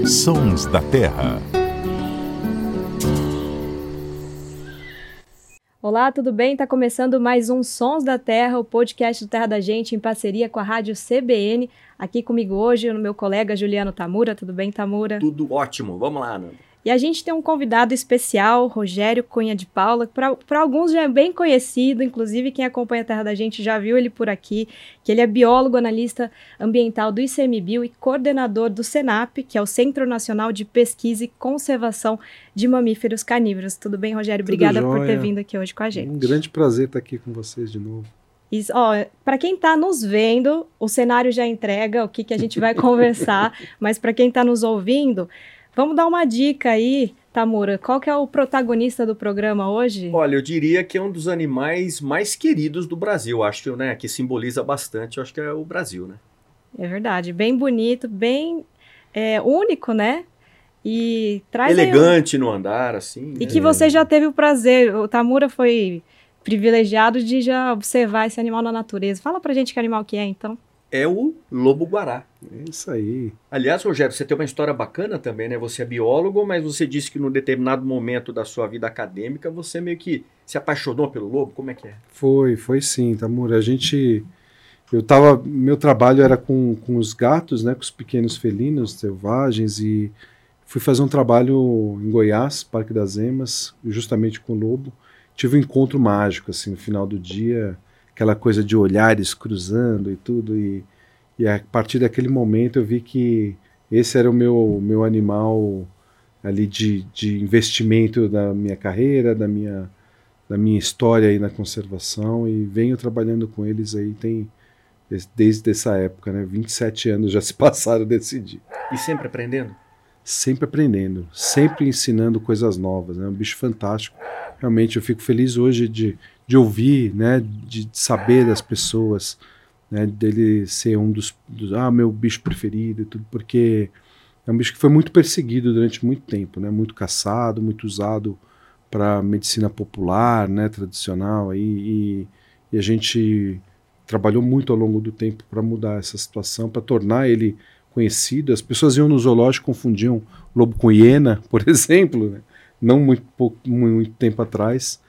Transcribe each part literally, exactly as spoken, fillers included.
Sons da Terra. Olá, tudo bem? Está começando mais um Sons da Terra, o podcast do Terra da Gente, em parceria com a Rádio C B N. Aqui comigo hoje, o meu colega Juliano Tamura. Tudo bem, Tamura? Tudo ótimo. Vamos lá, Nanda. E a gente tem um convidado especial, Rogério Cunha de Paula, que para alguns já é bem conhecido, inclusive quem acompanha a Terra da Gente já viu ele por aqui, que ele é biólogo, analista ambiental do ICMBio e coordenador do CENAP, que é o Centro Nacional de Pesquisa e Conservação de Mamíferos Carnívoros. Tudo bem, Rogério? Tudo Obrigada jóia. por ter vindo aqui hoje com a gente. Um grande prazer estar aqui com vocês de novo. Para quem está nos vendo, o cenário já entrega o que, que a gente vai conversar, mas para quem está nos ouvindo, vamos dar uma dica aí, Tamura. Qual que é o protagonista do programa hoje? Olha, eu diria que é um dos animais mais queridos do Brasil. Acho que, né, que simboliza bastante, eu acho que é o Brasil, né? É verdade, bem bonito, bem é, único, né? E traz elegante um... no andar, assim. E né? que você já teve o prazer, o Tamura foi privilegiado de já observar esse animal na natureza. Fala pra gente que animal que é, então. É o lobo-guará. É isso aí. Aliás, Rogério, você tem uma história bacana também, né? Você é biólogo, mas você disse que num determinado momento da sua vida acadêmica, você meio que se apaixonou pelo lobo. Como é que é? Foi, foi sim, Tamura. A gente... Eu tava... Meu trabalho era com, com os gatos, né? Com os pequenos felinos selvagens e fui fazer um trabalho em Goiás, Parque das Emas, justamente com o lobo. Tive um encontro mágico, assim, no final do dia... Aquela coisa de olhares cruzando e tudo, e, e a partir daquele momento eu vi que esse era o meu, meu animal ali de, de investimento da minha carreira, da minha, da minha história aí na conservação, e venho trabalhando com eles aí tem, desde essa época, né? vinte e sete anos já se passaram desse dia. E sempre aprendendo? Sempre aprendendo, sempre ensinando coisas novas, né? Um bicho fantástico. Realmente eu fico feliz hoje de, de ouvir, né? De, de saber das pessoas, né? Dele ser um dos, dos ah, meu bicho preferido e tudo, porque é um bicho que foi muito perseguido durante muito tempo, né? Muito caçado, muito usado para medicina popular, né? Tradicional, aí, e, e a gente trabalhou muito ao longo do tempo para mudar essa situação, para tornar ele conhecido. As pessoas iam no zoológico, confundiam lobo com hiena, por exemplo, né? Não muito, pouco, muito tempo atrás.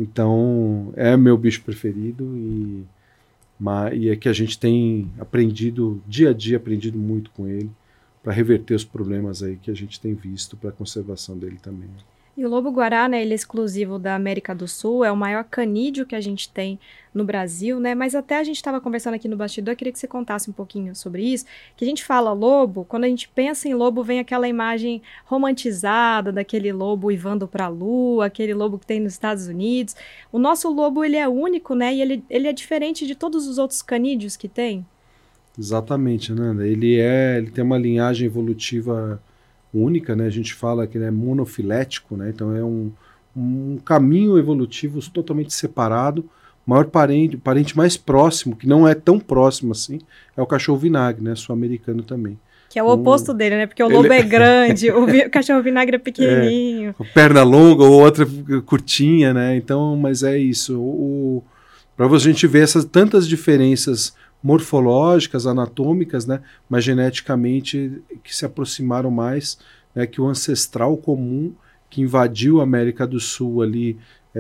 Então é meu bicho preferido e, mas, e é que a gente tem aprendido dia a dia, aprendido muito com ele para reverter os problemas aí que a gente tem visto para a conservação dele também. E o lobo-guará, né, ele é exclusivo da América do Sul, é o maior canídeo que a gente tem no Brasil, né, mas até a gente estava conversando aqui no bastidor, eu queria que você contasse um pouquinho sobre isso, que a gente fala lobo, quando a gente pensa em lobo, vem aquela imagem romantizada daquele lobo uivando para a lua, aquele lobo que tem nos Estados Unidos. O nosso lobo, ele é único, né, e ele, ele é diferente de todos os outros canídeos que tem. Exatamente, Nanda, ele, é, ele tem uma linhagem evolutiva única, né? A gente fala que ele é monofilético, né? Então é um, um caminho evolutivo totalmente separado. O maior parente, parente mais próximo, que não é tão próximo assim, é o cachorro vinagre, né? Sul-americano também. Que é o oposto o, dele, né? Porque o lobo ele... é grande, o, vi... o cachorro vinagre é pequenininho. É, perna longa ou outra curtinha, né? Então, mas é isso. O, para a gente ver essas tantas diferenças morfológicas, anatômicas, né, mas geneticamente que se aproximaram mais, né, que o ancestral comum que invadiu a América do Sul ali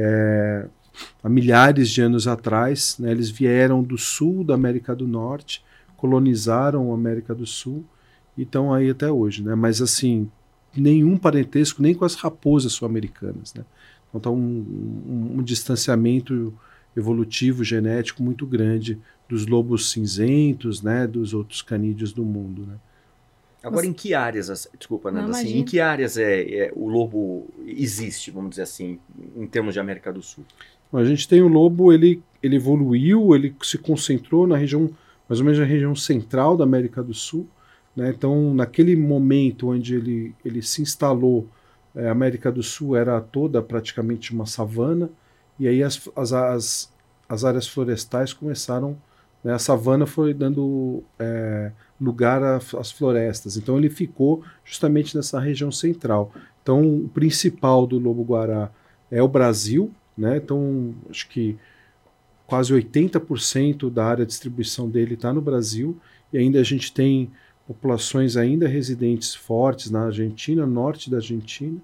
é, há milhares de anos atrás, né, eles vieram do sul da América do Norte, colonizaram a América do Sul e estão aí até hoje, né, mas assim, nenhum parentesco nem com as raposas sul-americanas, né, então tá um, um, um distanciamento evolutivo, genético muito grande dos lobos cinzentos, né, dos outros canídeos do mundo, né. Agora, em que áreas, desculpa, Nanda, Não, assim, em que áreas é, é, o lobo existe, vamos dizer assim, em termos de América do Sul? A gente tem o lobo, ele, ele evoluiu, ele se concentrou na região, mais ou menos na região central da América do Sul, né, então naquele momento onde ele, ele se instalou, é, a América do Sul era toda praticamente uma savana, e aí as, as, as, as áreas florestais começaram, né, a savana foi dando é, lugar às florestas. Então ele ficou justamente nessa região central. Então o principal do lobo-guará é o Brasil, né? Então acho que quase oitenta por cento da área de distribuição dele está no Brasil, e ainda a gente tem populações ainda residentes fortes na Argentina, norte da Argentina,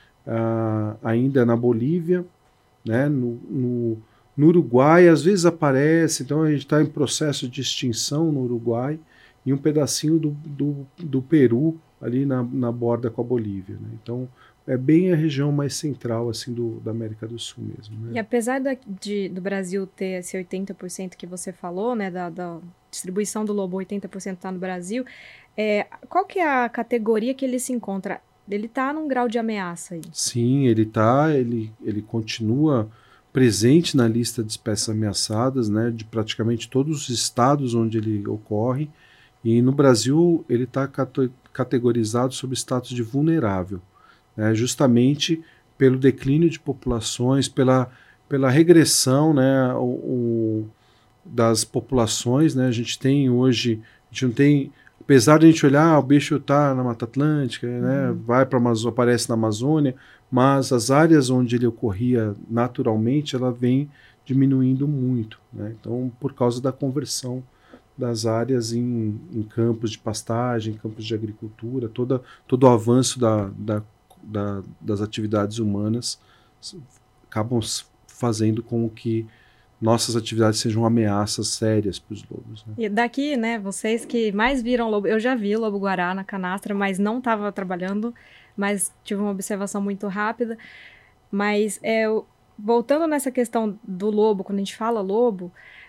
uh, ainda na Bolívia, né, no, no, no Uruguai, às vezes aparece, então a gente está em processo de extinção no Uruguai, e um pedacinho do, do, do Peru, ali na, na borda com a Bolívia. Né? Então, é bem a região mais central assim, do, da América do Sul mesmo. Né? E apesar da, de, do Brasil ter esse oitenta por cento que você falou, né, da, da distribuição do lobo, oitenta por cento está no Brasil, é, qual que é a categoria que ele se encontra? Ele está num grau de ameaça aí? Sim, ele está, ele, ele continua presente na lista de espécies ameaçadas, né, de praticamente todos os estados onde ele ocorre, e no Brasil ele está categorizado sob status de vulnerável, né, justamente pelo declínio de populações, pela, pela regressão, né, o, o, das populações. Né, a gente tem hoje, a gente não tem, apesar de a gente olhar, ah, o bicho está na Mata Atlântica, né, uhum. vai para Amazônia, aparece na Amazônia, mas as áreas onde ele ocorria naturalmente, ela vem diminuindo muito. Né, então, por causa da conversão das áreas em, em campos de pastagem, campos de agricultura, toda, todo o avanço da, da, da, das atividades humanas acabam fazendo com que nossas atividades sejam ameaças sérias para os lobos. Né? E daqui, né, vocês que mais viram lobo, eu já vi lobo-guará na canastra, mas não estava trabalhando, mas tive uma observação muito rápida. Mas é, voltando nessa questão do lobo, quando a gente fala lobo,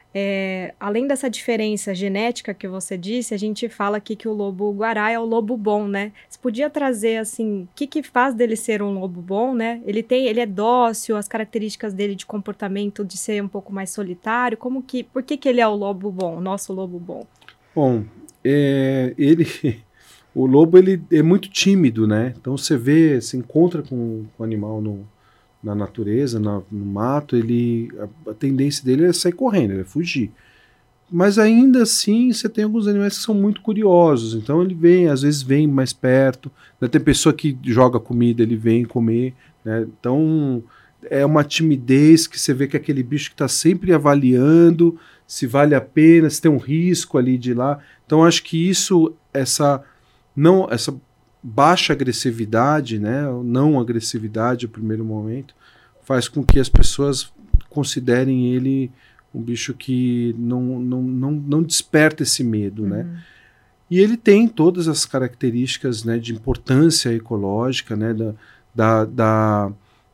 É, além dessa diferença genética que você disse, a gente fala aqui que o lobo-guará é o lobo bom, né? Você podia trazer, assim, o que, que faz dele ser um lobo bom, né? Ele tem, ele é dócil, as características dele de comportamento, de ser um pouco mais solitário, como que, por que que ele é o lobo bom, o nosso lobo bom? Bom, é, ele, o lobo, ele é muito tímido, né? Então você vê, se encontra com, com o animal no na natureza, na, no mato, ele, a, a tendência dele é sair correndo, é fugir. Mas ainda assim, você tem alguns animais que são muito curiosos, então ele vem, às vezes vem mais perto, né? Tem pessoa que joga comida, ele vem comer, né? Então é uma timidez que você vê que é aquele bicho que está sempre avaliando se vale a pena, se tem um risco ali de ir lá. Então acho que isso, essa, não, essa baixa agressividade, né, não agressividade no primeiro momento, faz com que as pessoas considerem ele um bicho que não, não, não, não desperta esse medo. Uhum. Né? E ele tem todas as características, né, de importância ecológica, né, da, da, da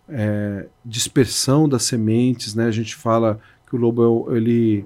é, dispersão das sementes. Né? A gente fala que o lobo ele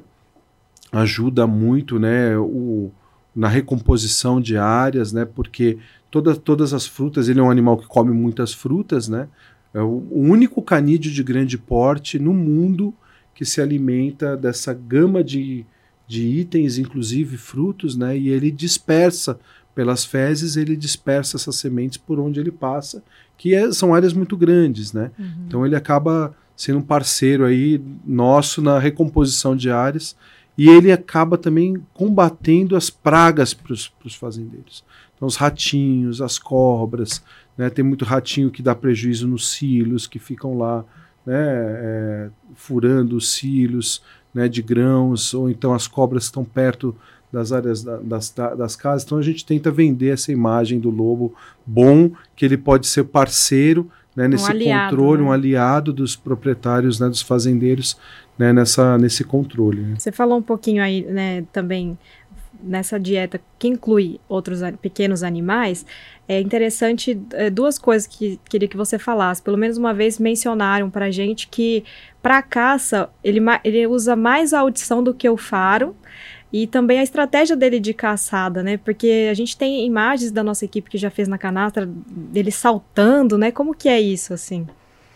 ajuda muito, né, o, na recomposição de áreas, né, porque Toda, todas as frutas, ele é um animal que come muitas frutas, né? É o, o único canídeo de grande porte no mundo que se alimenta dessa gama de, de itens, inclusive frutos, né? E ele dispersa pelas fezes, ele dispersa essas sementes por onde ele passa, que é, são áreas muito grandes, né? Uhum. Então ele acaba sendo um parceiro aí nosso na recomposição de áreas, e ele acaba também combatendo as pragas para os fazendeiros. Então, os ratinhos, as cobras, né? Tem muito ratinho que dá prejuízo nos silos, que ficam lá, né, é, furando os silos, né, de grãos, ou então as cobras estão perto das áreas da, das, das casas. Então a gente tenta vender essa imagem do lobo bom, que ele pode ser parceiro, né, nesse um aliado, controle, né? um aliado dos proprietários, né, dos fazendeiros, né, nessa, nesse controle. Né? Você falou um pouquinho aí, né, também nessa dieta que inclui outros pequenos animais. É interessante, é, duas coisas que queria que você falasse. Pelo menos uma vez mencionaram pra gente que para caça ele, ele usa mais a audição do que o faro, e também a estratégia dele de caçada, né? Porque a gente tem imagens da nossa equipe que já fez na canastra dele saltando, né? Como que é isso, assim?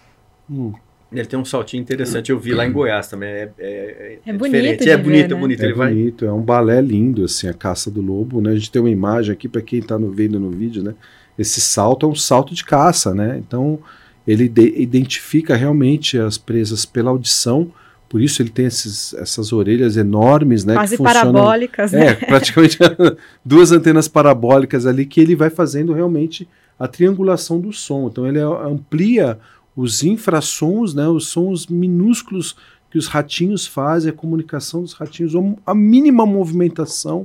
Hum. Ele tem um saltinho interessante, eu vi lá em Goiás também, é, é, é, é bonito diferente, de é bonito, ver, é bonito, né? ele é bonito, vai... é um balé lindo, assim, a caça do lobo, né? A gente tem uma imagem aqui, para quem está vendo no vídeo, né? Esse salto é um salto de caça, né? Então, ele de, identifica realmente as presas pela audição, por isso ele tem esses, essas orelhas enormes, né? Quase que funcionam, parabólicas, né? É, praticamente duas antenas parabólicas ali, que ele vai fazendo realmente a triangulação do som. Então, ele amplia os infrassons, né, os sons minúsculos que os ratinhos fazem, a comunicação dos ratinhos, a mínima movimentação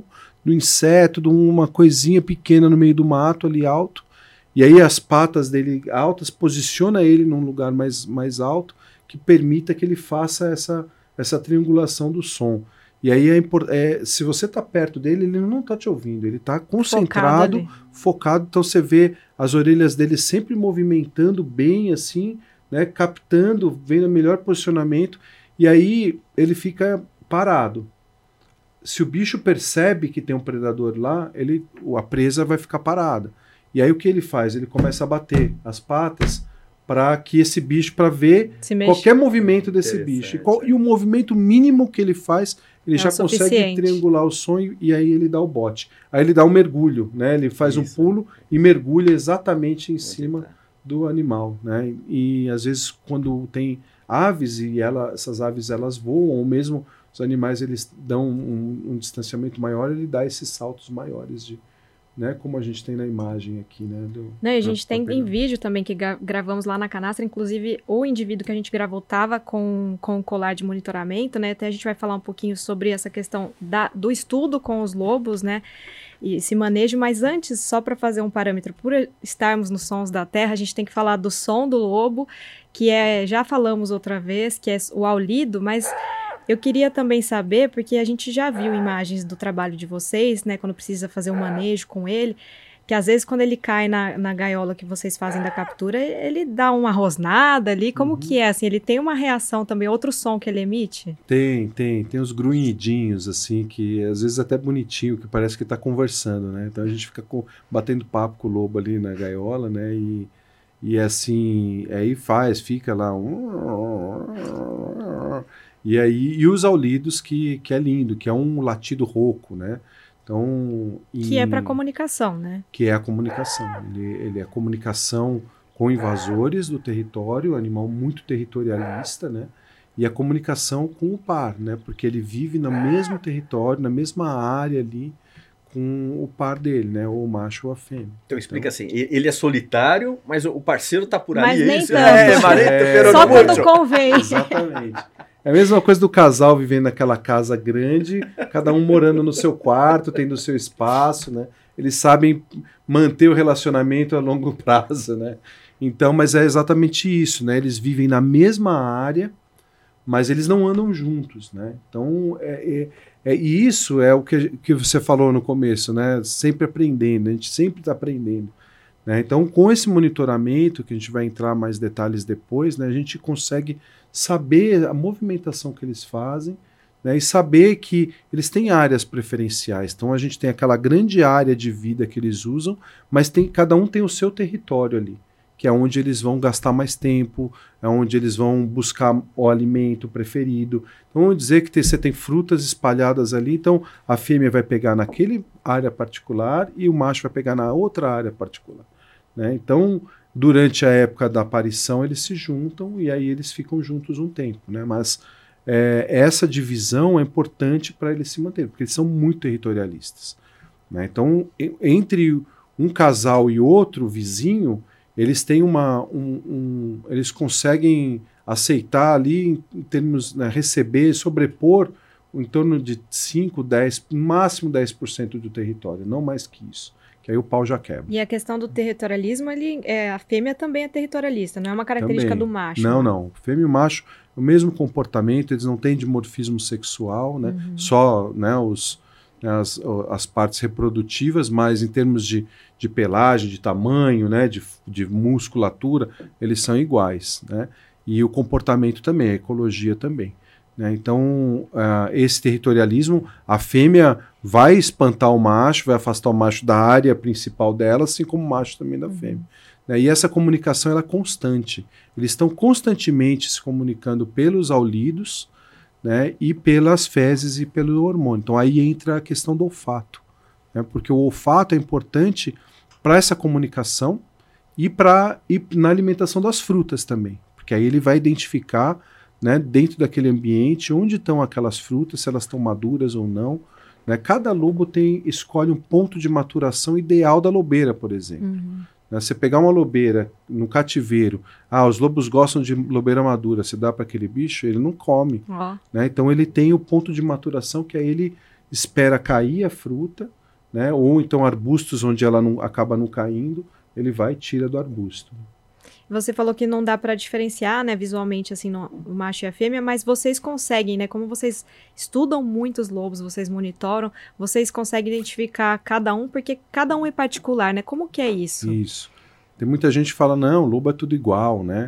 do inseto, de uma coisinha pequena no meio do mato ali alto, e aí as patas dele altas posiciona ele num lugar mais, mais alto, que permita que ele faça essa, essa triangulação do som. E aí, é, é, se você está perto dele, ele não está te ouvindo, ele está concentrado, focado, focado, então você vê as orelhas dele sempre movimentando bem assim, né, captando, vendo o melhor posicionamento, e aí ele fica parado. Se o bicho percebe que tem um predador lá, ele, a presa vai ficar parada. E aí o que ele faz? Ele começa a bater as patas para que esse bicho, para ver qualquer movimento desse bicho. E, qual, e o movimento mínimo que ele faz, ele é já consegue triangular o som e, e aí ele dá o bote. Aí ele dá um mergulho, né? Ele faz Isso. um pulo e mergulha exatamente em Onde cima tá? do animal, né? E às vezes quando tem aves e ela, essas aves elas voam, ou mesmo os animais eles dão um, um distanciamento maior, ele dá esses saltos maiores de, né, como a gente tem na imagem aqui, né? Do, Não, e a gente tem em vídeo também que gra gravamos lá na canastra, inclusive o indivíduo que a gente gravou estava com, com o colar de monitoramento, né? Até a gente vai falar um pouquinho sobre essa questão da, do estudo com os lobos, né? E esse manejo, mas antes, só para fazer um parâmetro, por estarmos nos Sons da Terra, a gente tem que falar do som do lobo, que é, já falamos outra vez, que é o aulido, mas eu queria também saber, porque a gente já viu imagens do trabalho de vocês, né, quando precisa fazer um manejo com ele, que às vezes quando ele cai na, na gaiola que vocês fazem da captura, ele dá uma rosnada ali, como uhum. que é, assim, ele tem uma reação também, outro som que ele emite? Tem, tem, tem os grunhidinhos, assim, que às vezes até bonitinho, que parece que tá conversando, né, então a gente fica com, batendo papo com o lobo ali na gaiola, né, e, e assim, aí faz, fica lá, um... E aí, e os aulidos, que, que é lindo, que é um latido rouco, né? Então, em, que é para comunicação, né? Que é a comunicação. Ele, ele é a comunicação com invasores do território, animal muito territorialista, né? E a comunicação com o par, né? Porque ele vive no mesmo território, na mesma área ali, com o par dele, né? Ou o macho ou a fêmea. Então explica então, assim, ele é solitário, mas o parceiro tá por mas ali. Nem isso? tanto. É, é, só quando convém. Exatamente. É a mesma coisa do casal vivendo naquela casa grande, cada um morando no seu quarto, tendo o seu espaço, né? Eles sabem manter o relacionamento a longo prazo, né? Então, mas é exatamente isso, né? Eles vivem na mesma área, mas eles não andam juntos, né? Então, é, é, é, e isso é o que, que você falou no começo, né? Sempre aprendendo, a gente sempre está aprendendo. Né? Então, com esse monitoramento, que a gente vai entrar mais detalhes depois, né? A gente consegue saber a movimentação que eles fazem, né, e saber que eles têm áreas preferenciais. Então a gente tem aquela grande área de vida que eles usam, mas tem, cada um tem o seu território ali, que é onde eles vão gastar mais tempo, é onde eles vão buscar o alimento preferido. Então vamos dizer que tem, você tem frutas espalhadas ali, então a fêmea vai pegar naquele área particular e o macho vai pegar na outra área particular. Né? Então, durante a época da aparição, eles se juntam e aí eles ficam juntos um tempo, né? Mas é, essa divisão é importante para eles se manterem, porque eles são muito territorialistas. Né? Então, entre um casal e outro vizinho, eles têm uma, um, um, eles conseguem aceitar ali, em termos, né, receber, sobrepor em torno de cinco, dez, máximo dez por cento do território, não mais que isso. Que aí o pau já quebra. E a questão do territorialismo, ele, é, a fêmea também é territorialista, não é uma característica também. do macho. Não, né? não. Fêmea e macho, o mesmo comportamento, eles não têm dimorfismo sexual, né? Uhum. Só, né, os, as, as partes reprodutivas, mas em termos de, de pelagem, de tamanho, né, de, de musculatura, eles são iguais, né? E o comportamento também, a ecologia também. Né? Então, uh, esse territorialismo, a fêmea vai espantar o macho, vai afastar o macho da área principal dela, assim como o macho também da fêmea. Uhum. Né? E essa comunicação ela é constante. Eles estão constantemente se comunicando pelos aulidos, né, e pelas fezes e pelo hormônio. Então aí entra a questão do olfato, né? Porque o olfato é importante para essa comunicação e, pra, e na alimentação das frutas também, porque aí ele vai identificar, né, dentro daquele ambiente onde estão aquelas frutas, se elas estão maduras ou não. Né? Cada lobo tem, escolhe um ponto de maturação ideal da lobeira, por exemplo. Uhum. Né? Você pegar uma lobeira no cativeiro, ah, os lobos gostam de lobeira madura, você dá para aquele bicho, ele não come. Oh. Né? Então ele tem o ponto de maturação que aí ele espera cair a fruta, né? Ou então arbustos onde ela não, acaba não caindo, ele vai e tira do arbusto. Você falou que não dá para diferenciar, né, visualmente, assim, no, o macho e a fêmea, mas vocês conseguem, né, como vocês estudam muitos lobos, vocês monitoram, vocês conseguem identificar cada um, porque cada um é particular, né? Como que é isso? Isso. Tem muita gente que fala, não, lobo é tudo igual, né?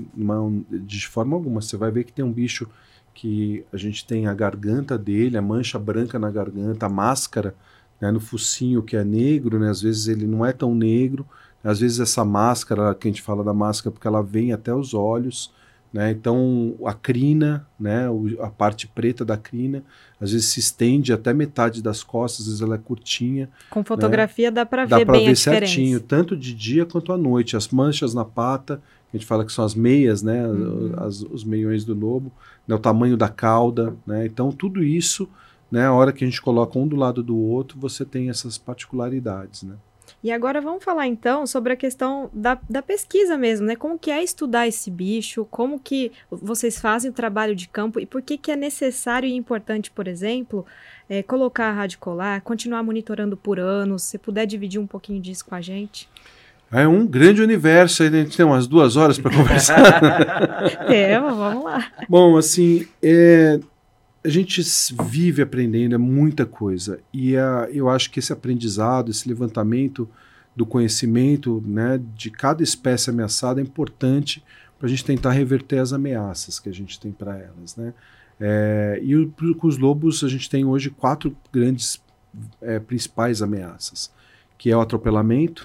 De forma alguma. Você vai ver que tem um bicho que a gente tem a garganta dele, a mancha branca na garganta, a máscara, né, no focinho que é negro, né? Às vezes ele não é tão negro. Às vezes essa máscara, que a gente fala da máscara, porque ela vem até os olhos, né? Então a crina, né? a parte preta da crina, às vezes se estende até metade das costas, às vezes ela é curtinha. Com fotografia, né? dá para ver dá pra bem ver a diferença. certinho, tanto de dia quanto à noite. As manchas na pata, a gente fala que são as meias, né? Uhum. As, os meiões do lobo, né? O tamanho da cauda, né? Então tudo isso, né? A hora que a gente coloca um do lado do outro, você tem essas particularidades, né? E agora vamos falar então sobre a questão da, da pesquisa mesmo, né? Como que é estudar esse bicho, como que vocês fazem o trabalho de campo e por que que é necessário e importante, por exemplo, é, colocar a rádio colar, continuar monitorando por anos. Se puder dividir um pouquinho disso com a gente. É um grande universo, a gente tem umas duas horas para conversar. Temos, vamos lá. Bom, assim, é... a gente vive aprendendo, é muita coisa, e a, eu acho que esse aprendizado, esse levantamento do conhecimento, né, de cada espécie ameaçada é importante para a gente tentar reverter as ameaças que a gente tem para elas, né? É, e o, com os lobos a gente tem hoje quatro grandes é, principais ameaças, que é o atropelamento,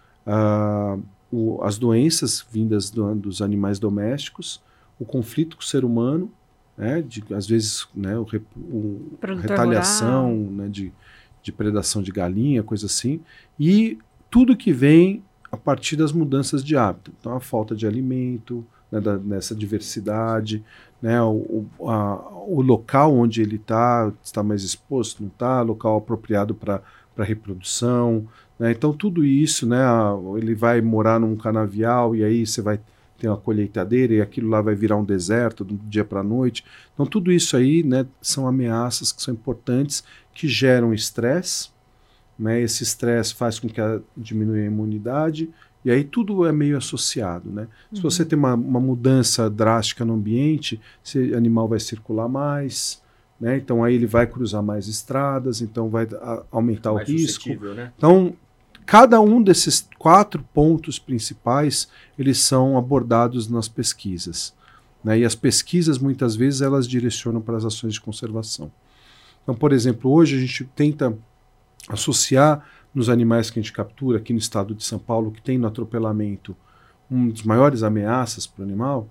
a, o, as doenças vindas do, dos animais domésticos, o conflito com o ser humano, né, de, às vezes, né, o, o, retaliação, né, de, de predação de galinha, coisa assim, e tudo que vem a partir das mudanças de hábito. Então, a falta de alimento, né, da, nessa diversidade, né, o, a, o local onde ele está, está mais exposto, não está, local apropriado para reprodução, né, então tudo isso, né, ele vai morar num canavial e aí você vai tem uma colheitadeira e aquilo lá vai virar um deserto do dia para a noite. Então tudo isso aí, né, são ameaças que são importantes, que geram estresse, né, esse estresse faz com que a, diminua a imunidade, e aí tudo é meio associado, né? Uhum. Se você tem uma, uma mudança drástica no ambiente, esse animal vai circular mais, né, então aí ele vai cruzar mais estradas, então vai a, aumentar mais o risco. Né? Então cada um desses quatro pontos principais, eles são abordados nas pesquisas, né? E as pesquisas, muitas vezes, elas direcionam para as ações de conservação. Então, por exemplo, hoje a gente tenta associar nos animais que a gente captura aqui no estado de São Paulo, que tem no atropelamento uma das maiores ameaças para o animal,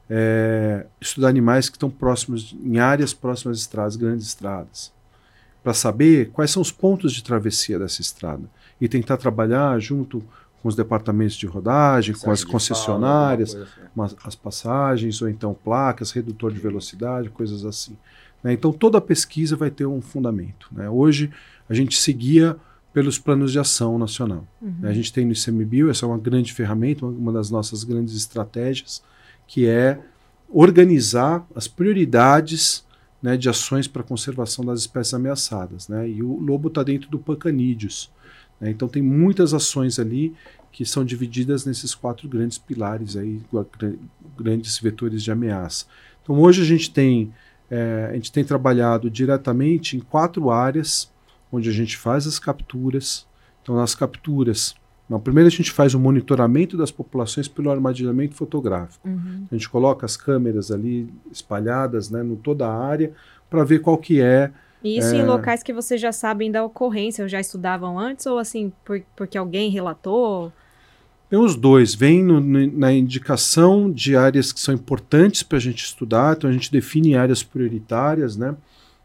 é estudar animais que estão próximos, em áreas próximas às estradas, grandes estradas, para saber quais são os pontos de travessia dessa estrada. E tentar trabalhar junto com os departamentos de rodagem, passagem com as concessionárias, fala, assim. As passagens, ou então placas, redutor de velocidade, coisas assim. Né? Então toda a pesquisa vai ter um fundamento. Né? Hoje a gente seguia pelos planos de ação nacional. Uhum. Né? A gente tem no ICMBio, essa é uma grande ferramenta, uma das nossas grandes estratégias, que é organizar as prioridades, né, de ações para a conservação das espécies ameaçadas. Né? E o lobo está dentro do Pancanídeos. Então tem muitas ações ali que são divididas nesses quatro grandes pilares, aí, grandes vetores de ameaça. Então hoje a gente tem, é, a gente tem trabalhado diretamente em quatro áreas onde a gente faz as capturas. Então nas capturas, não, primeiro a gente faz o monitoramento das populações pelo armadilhamento fotográfico. Uhum. A gente coloca as câmeras ali espalhadas, né, em toda a área para ver qual que é. E isso é... em locais que vocês já sabem da ocorrência, ou já estudavam antes, ou assim, por, porque alguém relatou? Tem os dois. Vem no, no, na indicação de áreas que são importantes para a gente estudar, então a gente define áreas prioritárias, né?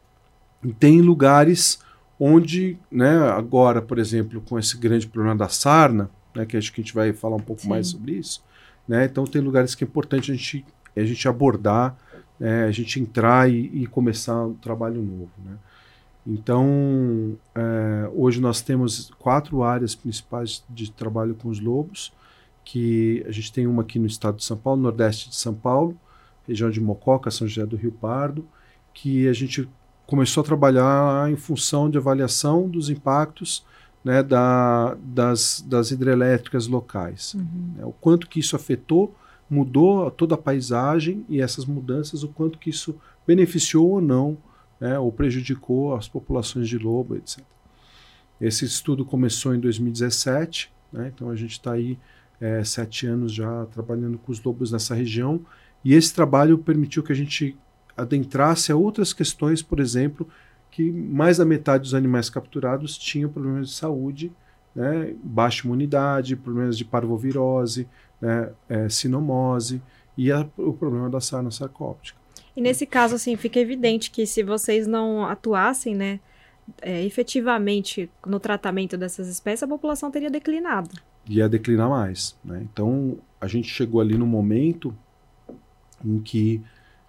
E tem lugares onde, né, agora, por exemplo, com esse grande problema da sarna, né, que acho que a gente vai falar um pouco Sim. mais sobre isso, né? Então tem lugares que é importante a gente, a gente abordar, é, a gente entrar e, e começar um trabalho novo, né? Então, é, hoje nós temos quatro áreas principais de trabalho com os lobos, que a gente tem uma aqui no estado de São Paulo, nordeste de São Paulo, região de Mococa, São José do Rio Pardo, que a gente começou a trabalhar em função de avaliação dos impactos, né, da, das, das hidrelétricas locais. Uhum. Né, o quanto que isso afetou, mudou toda a paisagem e essas mudanças, o quanto que isso beneficiou ou não, né, ou prejudicou as populações de lobo, etcétera. Esse estudo começou em dois mil e dezessete, né, então a gente está aí é, sete anos já trabalhando com os lobos nessa região, e esse trabalho permitiu que a gente adentrasse a outras questões, por exemplo, que mais da metade dos animais capturados tinham problemas de saúde, né, baixa imunidade, problemas de parvovirose, né, é, sinomose e a, o problema da sarna sarcóptica. E nesse caso, assim, fica evidente que se vocês não atuassem, né, é, efetivamente no tratamento dessas espécies, a população teria declinado. Ia declinar mais, né? Então, a gente chegou ali no momento em que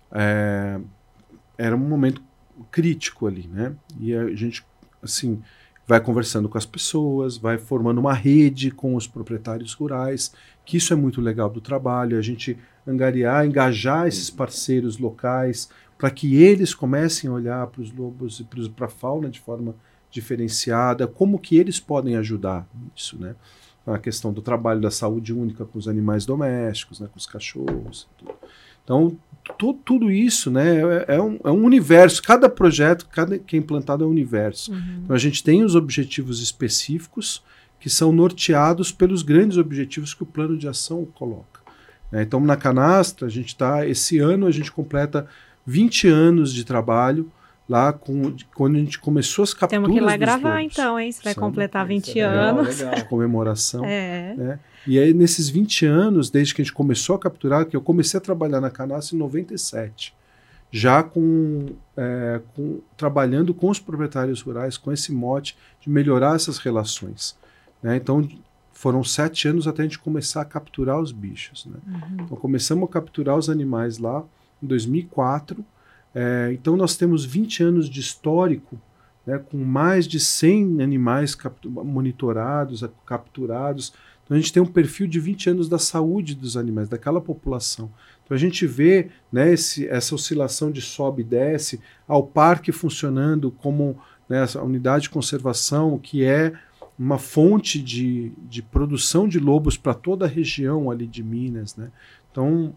é, era um momento crítico ali, né? E a gente, assim, vai conversando com as pessoas, vai formando uma rede com os proprietários rurais, que isso é muito legal do trabalho, a gente angariar, engajar esses parceiros locais para que eles comecem a olhar para os lobos e para a fauna de forma diferenciada, como que eles podem ajudar nisso, né? A questão do trabalho da saúde única com os animais domésticos, né, com os cachorros, tudo. Então, tu, tudo isso, né, é, é, um, é um universo, cada projeto, cada que é implantado é um universo. Uhum. Então, a gente tem os objetivos específicos que são norteados pelos grandes objetivos que o plano de ação coloca. Né? Então, na Canastra, a gente está, esse ano a gente completa vinte anos de trabalho, lá com, quando a gente começou as capturas Temos que ir lá dos gravar, lobos. então, hein? Você vai Sabe? completar vinte é legal, anos. legal. De comemoração. É. Né? E aí, nesses vinte anos, desde que a gente começou a capturar, que eu comecei a trabalhar na Canastra em noventa e sete, já com, é, com, trabalhando com os proprietários rurais, com esse mote de melhorar essas relações. Né? Então, foram sete anos até a gente começar a capturar os bichos. Né? Uhum. Então, começamos a capturar os animais lá em dois mil e quatro. É, então, nós temos vinte anos de histórico, né, com mais de cem animais monitorados, capturados. Então, a gente tem um perfil de vinte anos da saúde dos animais, daquela população. Então, a gente vê, né, esse, essa oscilação de sobe e desce, ao parque funcionando como, né, essa unidade de conservação, que é uma fonte de, de produção de lobos para toda a região ali de Minas. Né? Então,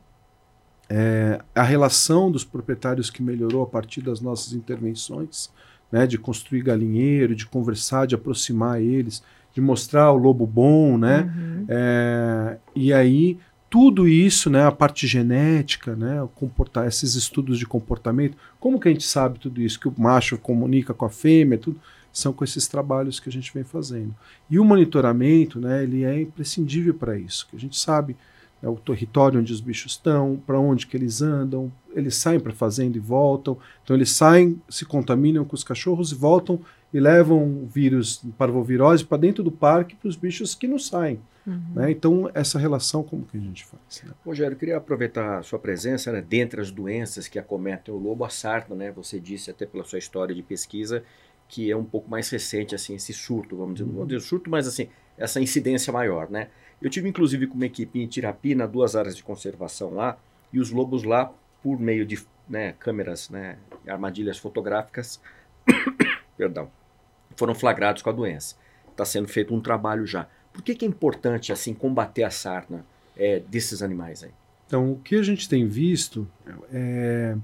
É, a relação dos proprietários que melhorou a partir das nossas intervenções, né, de construir galinheiro, de conversar, de aproximar eles, de mostrar o lobo bom, né, Uhum. é, e aí tudo isso, né, a parte genética, né, comportar, esses estudos de comportamento, como que a gente sabe tudo isso, que o macho comunica com a fêmea, tudo, são com esses trabalhos que a gente vem fazendo. E o monitoramento, né, ele é imprescindível para isso, que a gente sabe é o território onde os bichos estão, para onde que eles andam, eles saem para a fazenda e voltam, então eles saem, se contaminam com os cachorros e voltam e levam vírus, parvovirose, para dentro do parque para os bichos que não saem. Uhum. Né? Então, essa relação, como que a gente faz? Né? Rogério, eu queria aproveitar a sua presença, né, dentre as doenças que acometem o lobo, a sarna, né? Você disse até pela sua história de pesquisa que é um pouco mais recente, assim, esse surto, vamos dizer, não vou dizer surto, mas assim, essa incidência maior, né? Eu tive, inclusive, com uma equipe em Tirapina, duas áreas de conservação lá, e os lobos lá, por meio de, né, câmeras, né, armadilhas fotográficas, perdão, foram flagrados com a doença. Está sendo feito um trabalho já. Por que que é importante, assim, combater a sarna é, desses animais aí? Então, o que a gente tem visto, é...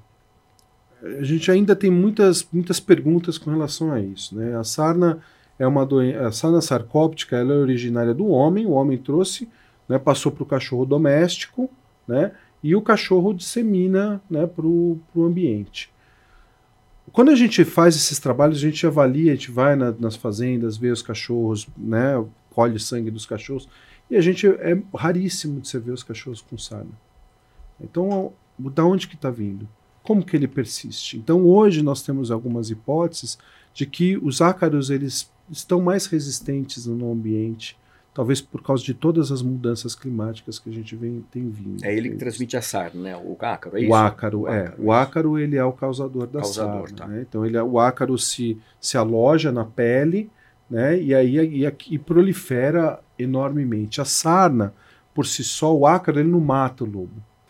a gente ainda tem muitas, muitas perguntas com relação a isso, né? A sarna... É uma doença, a sarna sarcóptica, ela é originária do homem, o homem trouxe, né, passou para o cachorro doméstico, né, e o cachorro dissemina, né, para o ambiente. Quando a gente faz esses trabalhos, a gente avalia, a gente vai na, nas fazendas, vê os cachorros, né, colhe o sangue dos cachorros, e a gente é raríssimo de você ver os cachorros com sarna. Então, da onde que está vindo? Como que ele persiste? Então, hoje nós temos algumas hipóteses de que os ácaros eles estão mais resistentes no ambiente, talvez por causa de todas as mudanças climáticas que a gente vem, tem vindo. É ele que transmite a sarna, né? O ácaro, é isso? O ácaro, o é. ácaro, o ácaro ele é o causador da causador, sarna. Tá. Né? Então ele, o ácaro se, se aloja na pele, né? e aí e, e prolifera enormemente. A sarna, por si só, o ácaro ele não mata o lobo.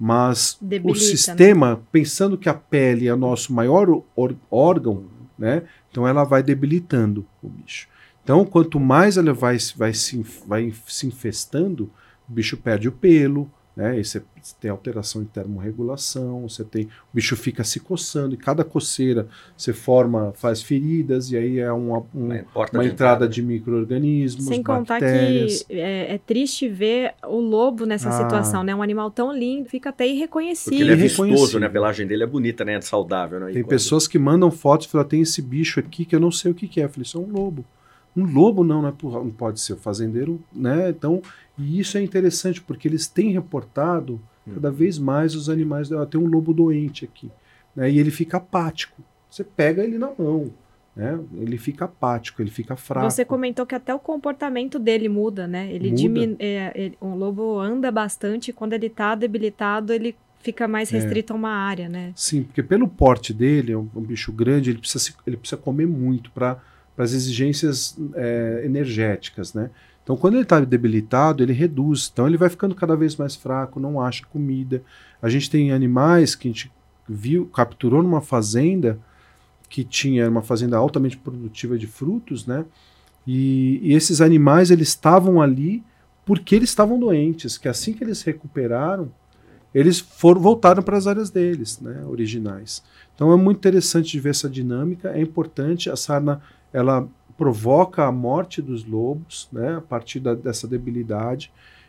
mas Debilita, o sistema, né? pensando que a pele é o nosso maior or- órgão, né? Então ela vai debilitando o bicho. Então, quanto mais ela vai, vai, se, vai se infestando, o bicho perde o pelo, né? E você tem alteração em termorregulação, você tem, o bicho fica se coçando, e cada coceira você forma, faz feridas, e aí é uma, um, Uma porta uma de entrada entrada. de micro-organismos, Sem contar bactérias. que é, é triste ver o lobo nessa Ah. situação, né? Um animal tão lindo, fica até irreconhecível. Porque ele é Irreconhecível. vistoso, né? A pelagem dele é bonita, né? É saudável, né? E Tem quando- pessoas que mandam fotos e falam, tem esse bicho aqui que eu não sei o que, que é. Eu falei, isso é um lobo. Um lobo não, não, é por- não pode ser. O fazendeiro, né? Então, e isso é interessante, porque eles têm reportado cada vez mais os animais. Ah, tem um lobo doente aqui. Né, e ele fica apático. Você pega ele na mão. Né, ele fica apático, ele fica fraco. Você comentou que até o comportamento dele muda, né? Ele Muda. diminu- é, ele- o lobo anda bastante e quando ele tá debilitado, ele fica mais restrito a uma área, né? Sim, porque pelo porte dele, é um, um bicho grande, ele precisa, se- ele precisa comer muito para as exigências é, energéticas, né? Então, quando ele está debilitado, ele reduz. Então, ele vai ficando cada vez mais fraco, não acha comida. A gente tem animais que a gente viu, capturou numa fazenda que tinha uma fazenda altamente produtiva de frutos, né? E, e esses animais, eles estavam ali porque eles estavam doentes, que assim que eles recuperaram, eles foram, voltaram para as áreas deles, né, originais. Então é muito interessante de ver essa dinâmica, é importante, a sarna ela provoca a morte dos lobos, né, a partir da, dessa debilidade,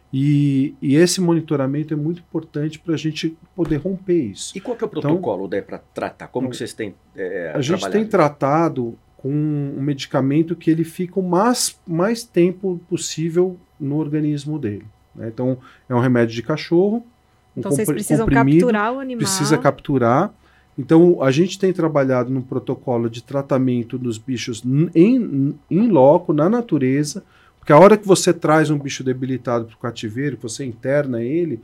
e, e esse monitoramento é muito importante para a gente poder romper isso. E qual que é o protocolo daí para tratar? Como então, que vocês têm é, A gente trabalhado tem isso? tratado com um medicamento que ele fica o mais, mais tempo possível no organismo dele, né? Então é um remédio de cachorro, um Então vocês compri- precisam comprimido, capturar o animal. precisa capturar. Então, a gente tem trabalhado no protocolo de tratamento dos bichos n- em, em loco, na natureza, porque a hora que você traz um bicho debilitado para o cativeiro, que você interna ele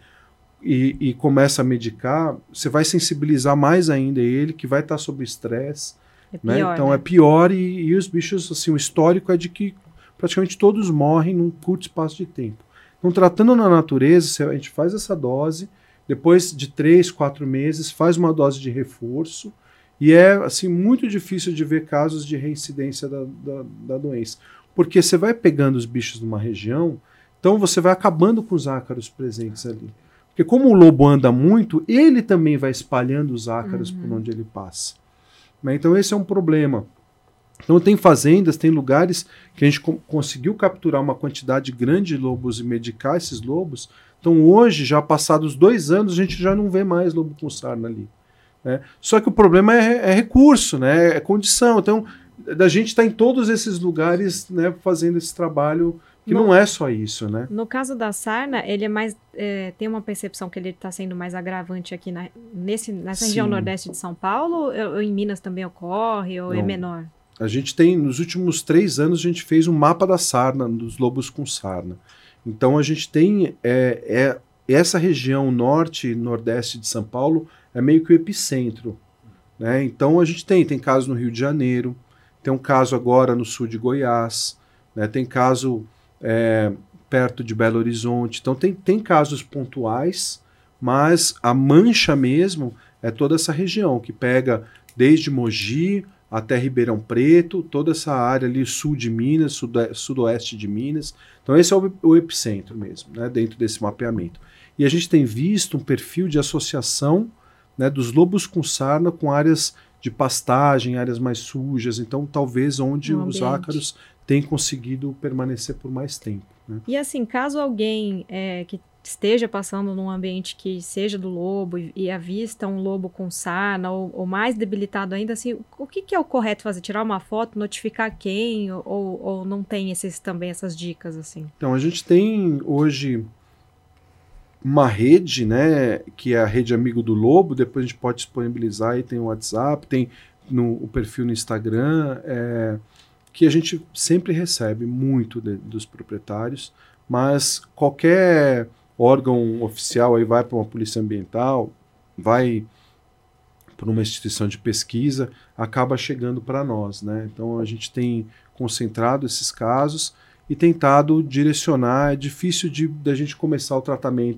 e, e começa a medicar, você vai sensibilizar mais ainda ele, que vai estar sob estresse. É Né? pior, Então né? é pior e, e os bichos, assim, o histórico é de que praticamente todos morrem num curto espaço de tempo. Então, tratando na natureza, a gente faz essa dose, depois de três, quatro meses, faz uma dose de reforço, e é assim muito difícil de ver casos de reincidência da, da, da doença. Porque você vai pegando os bichos numa região, então você vai acabando com os ácaros presentes ali. Porque como o lobo anda muito, ele também vai espalhando os ácaros Uhum. por onde ele passa. Né? Então esse é um problema. Então tem fazendas, tem lugares que a gente co- conseguiu capturar uma quantidade grande de lobos e medicar esses lobos. Então hoje, já passados dois anos, a gente já não vê mais lobo com sarna ali. Né? Só que o problema é, é recurso, né? É condição. Então da gente estar em todos esses lugares, né, fazendo esse trabalho, que No- não é só isso, né? No caso da sarna, ele é mais. é, tem uma percepção que ele está sendo mais agravante aqui na, nesse, nessa região Sim. nordeste de São Paulo, ou, ou em Minas também ocorre, ou é Não. menor? A gente tem, nos últimos três anos, a gente fez um mapa da sarna, dos lobos com sarna. Então a gente tem é, é, essa região norte e nordeste de São Paulo é meio que o epicentro. Né? Então a gente tem, tem caso no Rio de Janeiro, tem um caso agora no sul de Goiás, né? Tem caso é, perto de Belo Horizonte. Então tem, tem casos pontuais, mas a mancha mesmo é toda essa região, que pega desde Mogi até Ribeirão Preto, toda essa área ali sul de Minas, sudo- sudoeste de Minas. Então esse é o, o epicentro mesmo, né, dentro desse mapeamento. E a gente tem visto um perfil de associação, né, dos lobos com sarna com áreas de pastagem, áreas mais sujas, então talvez onde No os ambiente. ácaros têm conseguido permanecer por mais tempo. Né? E assim, caso alguém é, que esteja passando num ambiente que seja do lobo e, e avista um lobo com sarna ou, ou mais debilitado ainda, assim, o que, que é o correto fazer? Tirar uma foto, notificar quem? Ou, ou não tem esses, também essas dicas, assim? Então a gente tem hoje uma rede, né, que é a rede Amigo do Lobo, depois a gente pode disponibilizar, aí tem o WhatsApp, tem no, o perfil no Instagram, é, que a gente sempre recebe muito de, dos proprietários, mas qualquer órgão oficial aí vai para uma polícia ambiental, vai para uma instituição de pesquisa, acaba chegando para nós, né? Então a gente tem concentrado esses casos e tentado direcionar. É difícil de da gente começar o tratamento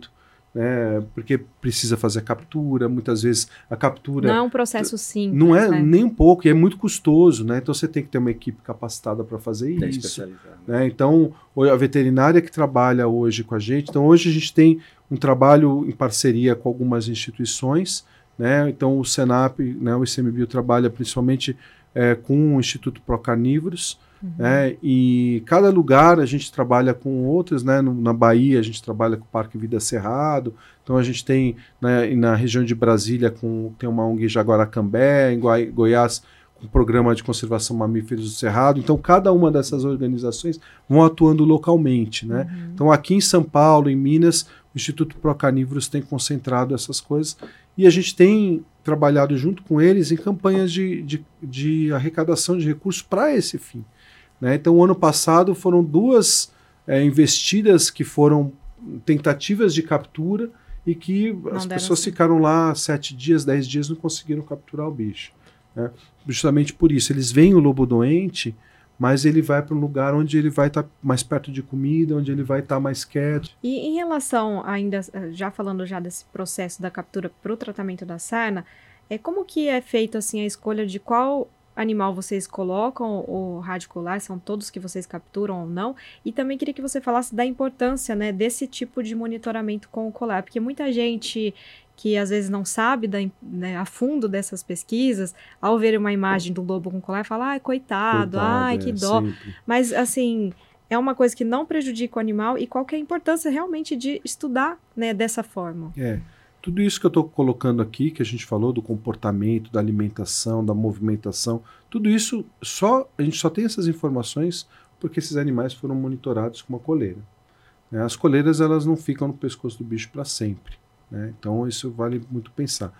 né, porque precisa fazer a captura, muitas vezes a captura... Não é um processo simples. Não é né? nem um pouco, e é muito custoso, né? Então você tem que ter uma equipe capacitada para fazer É isso. Né? Então, a veterinária que trabalha hoje com a gente, então hoje a gente tem um trabalho em parceria com algumas instituições, né? Então o Senap, né, o ICMBio trabalha principalmente é, com o Instituto Procarnívoros, uhum. né? E cada lugar a gente trabalha com outros, né? No, na Bahia a gente trabalha com o Parque Vida Cerrado, então a gente tem né, na região de Brasília com, tem uma O N G Jaguaracambé, em Goi- Goiás um programa de conservação mamíferos do Cerrado, então cada uma dessas organizações vão atuando localmente, né? Uhum. Então aqui em São Paulo, em Minas, o Instituto Procarnívoros tem concentrado essas coisas e a gente tem trabalhado junto com eles em campanhas de, de, de arrecadação de recursos para esse fim. Né? Então o ano passado foram duas é, investidas que foram tentativas de captura e que não as pessoas assim. Ficaram lá sete dias, dez dias, não conseguiram capturar o bicho. Né? Justamente por isso, eles veem o lobo doente, mas ele vai para um lugar onde ele vai estar tá mais perto de comida, onde ele vai estar tá mais quieto. E em relação, ainda já falando já desse processo da captura para o tratamento da sarna, é, como que é feita assim, a escolha de qual animal vocês colocam, o radicular, são todos que vocês capturam ou não? E também queria que você falasse da importância né, desse tipo de monitoramento com o colar, porque muita gente que às vezes não sabe da, né, a fundo dessas pesquisas, ao ver uma imagem do lobo com colar, fala, ai, coitado, coitado ai, que é, dó. Sempre. Mas, assim, é uma coisa que não prejudica o animal e qual que é a importância realmente de estudar né, dessa forma? É, tudo isso que eu estou colocando aqui, que a gente falou do comportamento, da alimentação, da movimentação, tudo isso, só a gente só tem essas informações porque esses animais foram monitorados com uma coleira. Né? As coleiras, elas não ficam no pescoço do bicho para sempre. Né? Então isso vale muito pensar.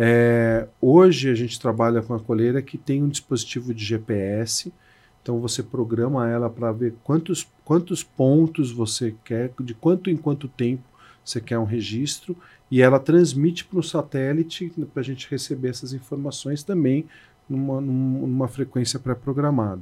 É, hoje a gente trabalha com a coleira que tem um dispositivo de G P S, então você programa ela para ver quantos, quantos pontos você quer, de quanto em quanto tempo você quer um registro, e ela transmite para o satélite para a gente receber essas informações também numa, numa frequência pré-programada.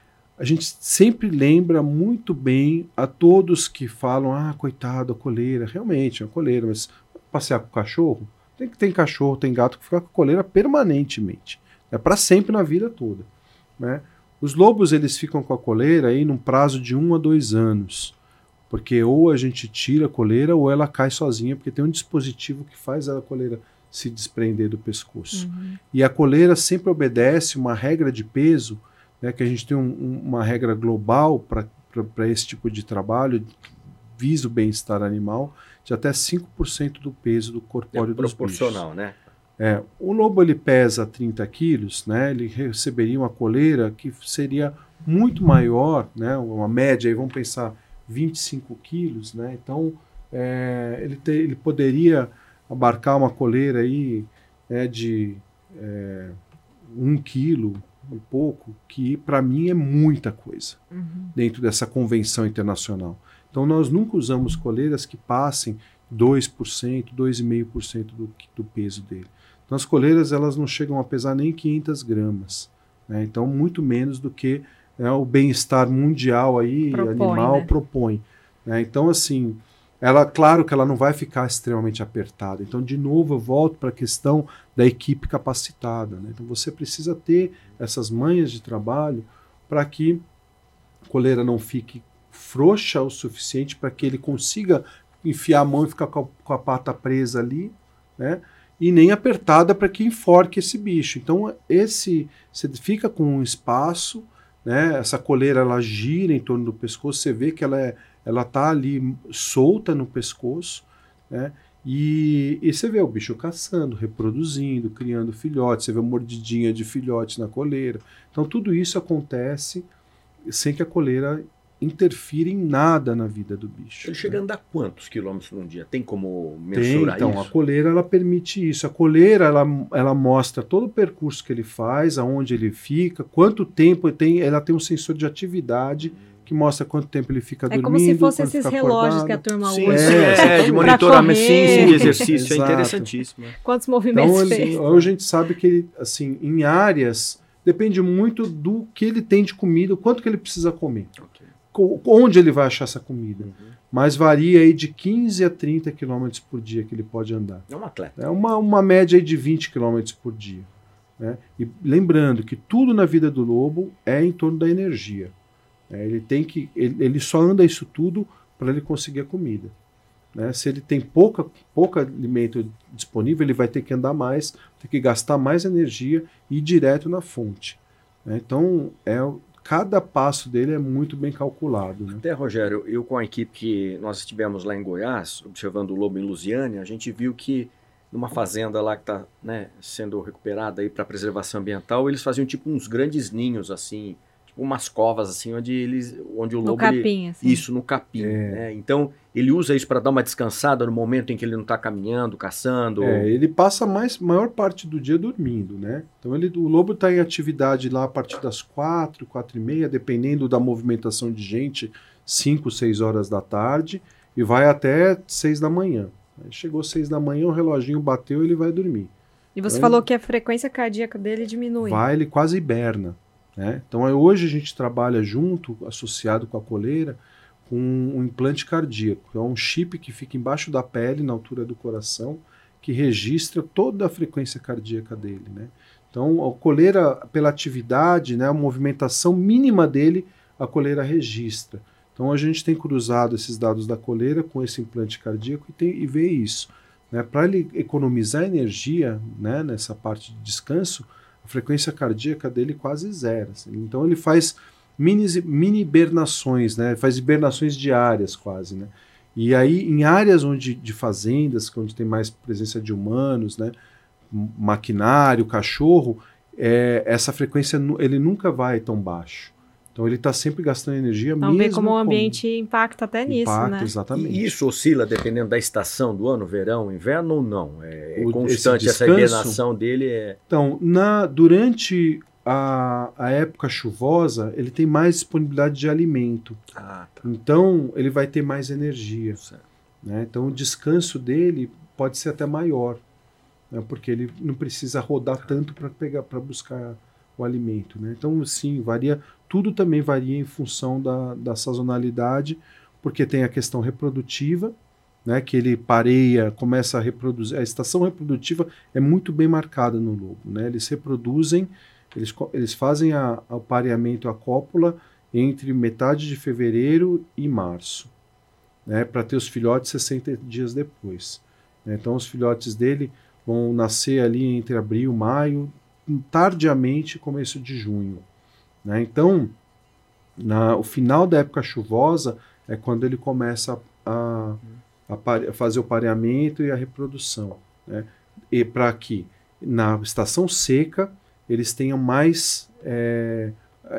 A gente sempre lembra muito bem a todos que falam, ah, coitado, a coleira, realmente é uma coleira, mas passear com o cachorro, tem que ter cachorro, tem gato que fica com a coleira permanentemente, é para sempre na vida toda. Né? Os lobos eles ficam com a coleira aí num prazo de um a dois anos, porque ou a gente tira a coleira ou ela cai sozinha, porque tem um dispositivo que faz a coleira se desprender do pescoço. Uhum. E a coleira sempre obedece uma regra de peso, né, que a gente tem um, um, uma regra global para esse tipo de trabalho, visa o bem-estar animal, de até cinco por cento do peso do corpóreo é dos proporcional, bichos. Né? É, o lobo ele pesa trinta quilos, né, ele receberia uma coleira que seria muito maior, né, uma média, aí vamos pensar vinte e cinco quilos, né, então é, ele, te, ele poderia abarcar uma coleira aí, né, de é, um quilo e pouco, que para mim é muita coisa uhum. dentro dessa convenção internacional. Então, nós nunca usamos coleiras que passem dois por cento, dois vírgula cinco por cento do, do peso dele. Então, as coleiras elas não chegam a pesar nem quinhentas gramas. Né? Então, muito menos do que né, o bem-estar mundial aí, propõe, animal né? propõe. Né? Então, assim, ela, claro que ela não vai ficar extremamente apertada. Então, de novo, eu volto para a questão da equipe capacitada. Né? Então, você precisa ter essas manhas de trabalho para que a coleira não fique frouxa o suficiente para que ele consiga enfiar a mão e ficar com a, com a pata presa ali, né? E nem apertada para que enforque esse bicho. Então, esse você fica com um espaço, né? Essa coleira ela gira em torno do pescoço, você vê que ela é, ela tá ali solta no pescoço, né? E, e você vê o bicho caçando, reproduzindo, criando filhotes, você vê mordidinha de filhotes na coleira. Então, tudo isso acontece sem que a coleira interfira em nada na vida do bicho. Ele chega né? a andar quantos quilômetros num dia? Tem como mensurar Tem, então, isso? a coleira ela permite isso. A coleira ela, ela mostra todo o percurso que ele faz, aonde ele fica, quanto tempo ele tem. Ela tem um sensor de atividade que mostra quanto tempo ele fica é dormindo. É como se fossem esses relógios acordado. Que a turma sim, usa. É, é de monitoramento, sim, sim, de exercício. É interessantíssimo. Quantos movimentos então, fez? Ele, hoje a gente sabe que ele, assim, em áreas, depende muito do que ele tem de comida, o quanto que ele precisa comer. Okay. onde ele vai achar essa comida. Uhum. Mas varia aí de quinze a trinta quilômetros por dia que ele pode andar. É um atleta. É uma, uma média aí de vinte quilômetros por dia. Né? E lembrando que tudo na vida do lobo é em torno da energia. É, ele, tem que, ele, ele só anda isso tudo para ele conseguir a comida. Né? Se ele tem pouca, pouca alimento disponível, ele vai ter que andar mais, ter que gastar mais energia e ir direto na fonte. Né? Então, é, cada passo dele é muito bem calculado. Né? Até, Rogério, eu com a equipe que nós estivemos lá em Goiás, observando o lobo em Lusiânia, a gente viu que numa fazenda lá que está, né, sendo recuperada para preservação ambiental, eles faziam tipo uns grandes ninhos assim, tipo umas covas assim, onde eles, onde o no lobo capim, ele, assim. isso no capim, É. né? Então ele usa isso para dar uma descansada no momento em que ele não está caminhando, caçando. É, ele passa mais maior parte do dia dormindo, né? Então ele, o lobo está em atividade lá a partir das quatro, quatro e meia, dependendo da movimentação de gente, cinco, seis horas da tarde, e vai até seis da manhã. Aí chegou seis da manhã, o reloginho bateu, ele vai dormir. E você Então, falou ele, que a frequência cardíaca dele diminui. vai, ele quase hiberna. Né? Então aí, hoje a gente trabalha junto, associado com a coleira, com um implante cardíaco. É um chip que fica embaixo da pele, na altura do coração, que registra toda a frequência cardíaca dele. Né? Então a coleira, pela atividade, né, a movimentação mínima dele, a coleira registra. Então a gente tem cruzado esses dados da coleira com esse implante cardíaco e, tem, e vê isso. Né? Para ele economizar energia, né, nessa parte de descanso, a frequência cardíaca dele quase zero. Assim. Então ele faz mini, mini hibernações, né? Faz hibernações diárias quase. Né? E aí em áreas onde, de fazendas, onde tem mais presença de humanos, né, maquinário, cachorro, é, essa frequência ele nunca vai tão baixo. Então ele está sempre gastando energia então, mesmo. Então vê como o ambiente com... impacta até nisso, impacta, né? Exatamente. E isso oscila dependendo da estação do ano, verão, inverno ou não? É, é o, constante essa hibernação dele? É... Então, na, durante a, a época chuvosa, ele tem mais disponibilidade de alimento. Ah, tá. Então ele vai ter mais energia. Né? Então o descanso dele pode ser até maior, né? Porque ele não precisa rodar tá. tanto para pegar, para buscar o alimento. Né? Então, sim, varia. Tudo também varia em função da, da sazonalidade, porque tem a questão reprodutiva, né, que ele pareia, começa a reproduzir. A estação reprodutiva é muito bem marcada no lobo. Né? Eles reproduzem, eles, eles fazem a, a, o pareamento, a cópula, entre metade de fevereiro e março, né, para ter os filhotes sessenta dias depois. Então, os filhotes dele vão nascer ali entre abril e maio, tardiamente começo de junho. Né? Então, na, o final da época chuvosa é quando ele começa a, a, a fazer o pareamento e a reprodução. Né? E para que na estação seca eles tenham mais... É,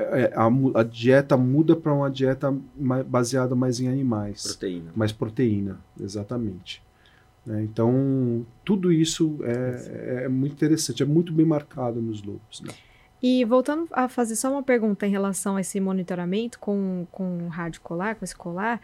a, a dieta muda para uma dieta mais, baseada mais em animais. Proteína. Mais proteína, exatamente. Né? Então, tudo isso é, é muito interessante, é muito bem marcado nos lobos. Né? E voltando a fazer só uma pergunta em relação a esse monitoramento com, com o rádio colar, com esse colar,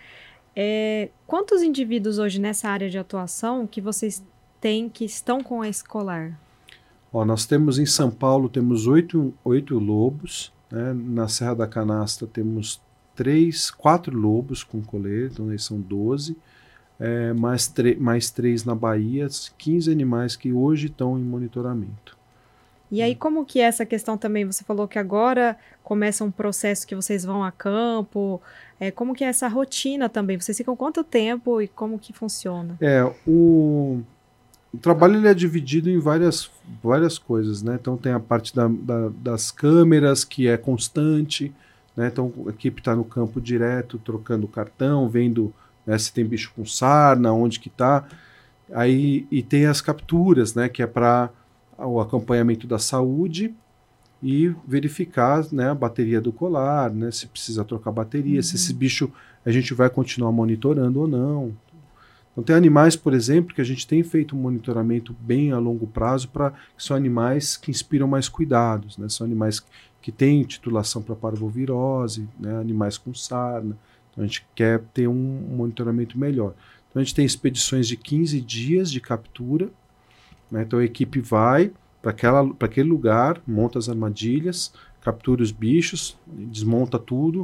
é, quantos indivíduos hoje nessa área de atuação que vocês têm que estão com esse colar? Ó, nós temos em São Paulo, temos oito, oito lobos, né? Na Serra da Canastra temos três, quatro lobos com coleira, então eles são doze, é, mais, mais três na Bahia, quinze animais que hoje estão em monitoramento. E aí, como que é essa questão também? Você falou que agora começa um processo que vocês vão a campo. É, como que é essa rotina também? Vocês ficam quanto tempo e como que funciona? É, o, o trabalho ele é dividido em várias, várias coisas, né? Então tem a parte da, da, das câmeras, que é constante, né? Então a equipe está no campo direto, trocando cartão, vendo, né, se tem bicho com sarna, onde que está. Aí, e tem as capturas, né? Que é para o acompanhamento da saúde e verificar, né, a bateria do colar, né, se precisa trocar bateria, uhum. se esse bicho a gente vai continuar monitorando ou não. Então tem animais, por exemplo, que a gente tem feito um monitoramento bem a longo prazo, para que são animais que inspiram mais cuidados, né, são animais que têm titulação para parvovirose, né, animais com sarna. Então a gente quer ter um monitoramento melhor. Então a gente tem expedições de quinze dias de captura. Então a equipe vai para aquele lugar, monta as armadilhas, captura os bichos, desmonta tudo,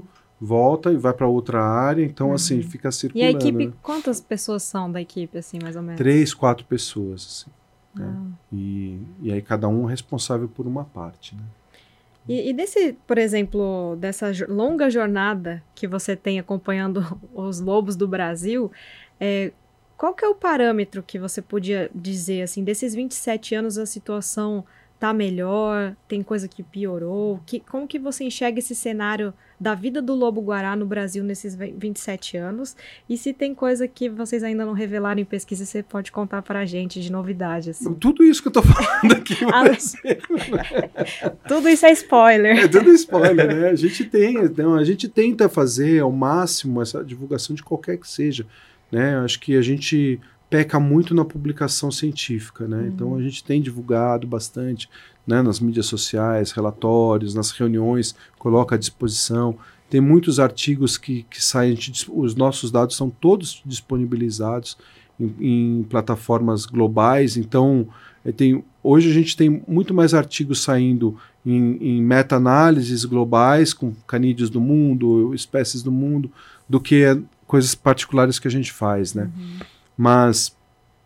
volta e vai para outra área, então Uhum. assim, fica circulando. E a equipe, né? quantas pessoas são da equipe, assim, mais ou menos? Três, quatro pessoas, assim. Ah. Né? E, e aí cada um é responsável por uma parte, né? E, e desse, por exemplo, dessa jo- longa jornada que você tem acompanhando os lobos do Brasil, é, qual que é o parâmetro que você podia dizer, assim, desses vinte e sete anos a situação tá melhor, tem coisa que piorou? Que, como que você enxerga esse cenário da vida do lobo-guará no Brasil nesses ve- vinte e sete anos? E se tem coisa que vocês ainda não revelaram em pesquisa, você pode contar pra gente de novidade, assim. Tudo isso que eu tô falando aqui Ah, vai ser, Tudo isso é spoiler. é tudo spoiler, né? A gente tem, então, a gente tenta fazer ao máximo essa divulgação de qualquer que seja, né? Acho que a gente peca muito na publicação científica, né? Uhum. Então a gente tem divulgado bastante, né, nas mídias sociais, relatórios, nas reuniões, coloca à disposição. Tem muitos artigos que, que saem, os nossos dados são todos disponibilizados em, em plataformas globais, então tem, hoje a gente tem muito mais artigos saindo em, em meta-análises globais, com canídeos do mundo, espécies do mundo, do que coisas particulares que a gente faz, né? Uhum. Mas,